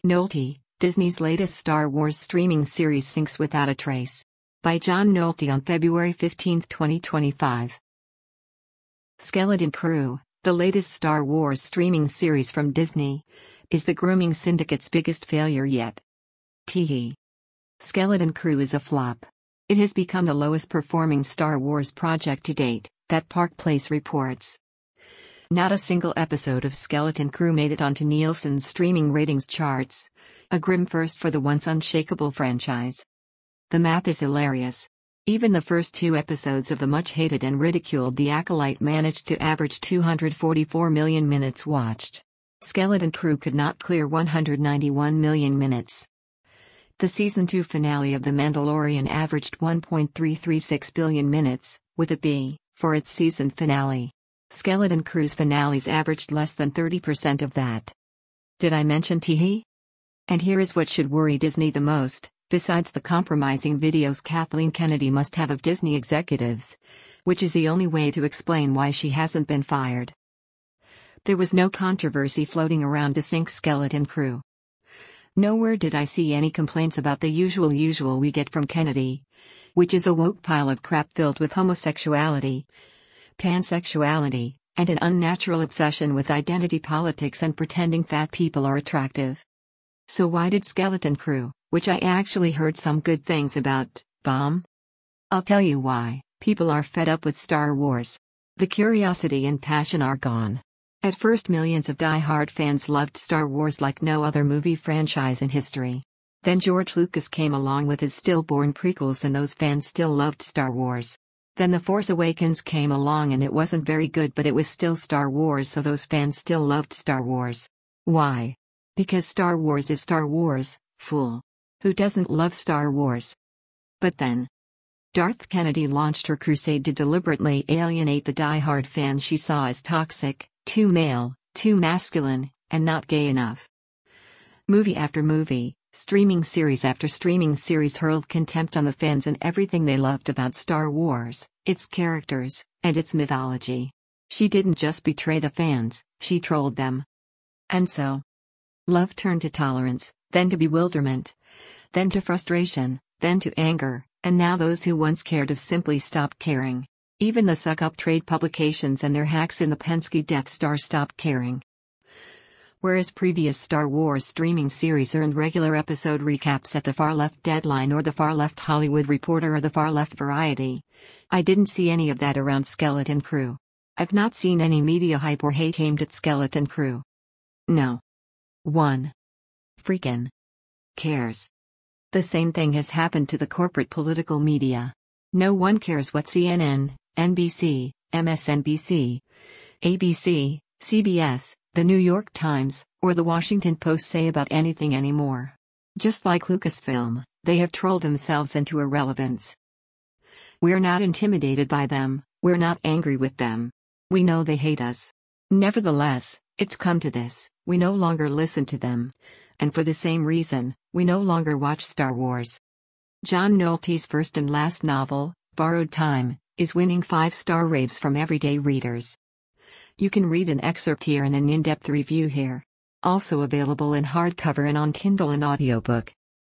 Nolte, Disney's latest Star Wars streaming series sinks without a trace. By John Nolte on February 15, 2025. Skeleton Crew, the latest Star Wars streaming series from Disney, is the grooming syndicate's biggest failure yet. Tee. Skeleton Crew is a flop. It has become the lowest performing Star Wars project to date, that Park Place reports. Not a single episode of Skeleton Crew made it onto Nielsen's streaming ratings charts, a grim first for the once unshakable franchise. The math is hilarious. Even the first 2 episodes of the much-hated and ridiculed The Acolyte managed to average 244 million minutes watched. Skeleton Crew could not clear 191 million minutes. The Season 2 finale of The Mandalorian averaged 1.336 billion minutes, with a B, for its season finale. Skeleton Crew's finales averaged less than 30% of that. Did I mention Tee? And here is what should worry Disney the most, besides the compromising videos Kathleen Kennedy must have of Disney executives, which is the only way to explain why she hasn't been fired. There was no controversy floating around to sink Skeleton Crew. Nowhere did I see any complaints about the usual we get from Kennedy, which is a woke pile of crap filled with homosexuality, pansexuality, and an unnatural obsession with identity politics and pretending fat people are attractive. So why did Skeleton Crew, which I actually heard some good things about, bomb? I'll tell you why. People are fed up with Star Wars. The curiosity and passion are gone. At first, millions of die-hard fans loved Star Wars like no other movie franchise in history. Then George Lucas came along with his stillborn prequels and those fans still loved Star Wars. Then The Force Awakens came along and it wasn't very good, but it was still Star Wars, so those fans still loved Star Wars. Why? Because Star Wars is Star Wars, fool. Who doesn't love Star Wars? But then, Darth Kennedy launched her crusade to deliberately alienate the die-hard fans she saw as toxic, too male, too masculine, and not gay enough. Movie after movie, streaming series after streaming series hurled contempt on the fans and everything they loved about Star Wars, its characters, and its mythology. She didn't just betray the fans, she trolled them. And so, love turned to tolerance, then to bewilderment, then to frustration, then to anger, and now those who once cared have simply stopped caring. Even the suck-up trade publications and their hacks in the Penske Death Star stopped caring. Whereas previous Star Wars streaming series earned regular episode recaps at the Far Left Deadline or the Far Left Hollywood Reporter or the Far Left Variety, I didn't see any of that around Skeleton Crew. I've not seen any media hype or hate aimed at Skeleton Crew. No one freakin' cares. The same thing has happened to the corporate political media. No one cares what CNN, NBC, MSNBC, ABC, CBS, The New York Times, or The Washington Post say about anything anymore. Just like Lucasfilm, they have trolled themselves into irrelevance. We're not intimidated by them, we're not angry with them. We know they hate us. Nevertheless, it's come to this, we no longer listen to them. And for the same reason, we no longer watch Star Wars. John Nolte's first and last novel, Borrowed Time, is winning 5-star raves from everyday readers. You can read an excerpt here and an in-depth review here. Also available in hardcover and on Kindle and audiobook.